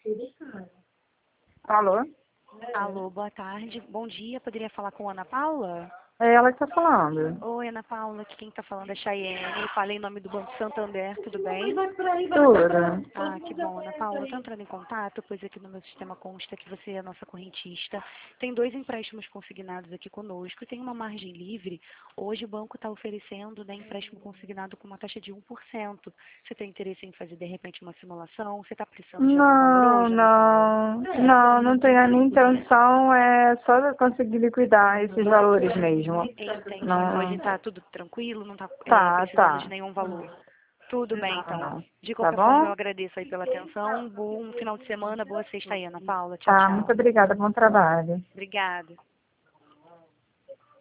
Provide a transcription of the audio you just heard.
Alô? Alô, boa tarde. Bom dia, poderia falar com a Ana Paula? É ela que está falando. Oi, Ana Paula, aqui quem está falando é Chayenne. Falei em nome do Banco Santander, tudo bem? Tudo. Ah, que bom, Ana Paula. Estou entrando em contato, pois aqui no meu sistema consta que você é a nossa correntista. Tem 2 empréstimos consignados aqui conosco, tem uma margem livre. Hoje o banco está oferecendo, né, empréstimo consignado com uma taxa de 1%. Você tem interesse em fazer, de repente, uma simulação? Você está precisando de algum valor Não, hoje, Ana Paula? não tenho a minha intenção, é só conseguir liquidar esses valores mesmo. Entendi. Hoje Não, está tudo tranquilo, não está precisando de tá. nenhum valor. Tudo bem, então. Não. De Tá qualquer forma, eu bom? agradeço aí pela atenção. Bom final de semana, boa sexta aí, Ana Paula. Tchau, Tá, muito tchau. obrigada, bom trabalho. Obrigada.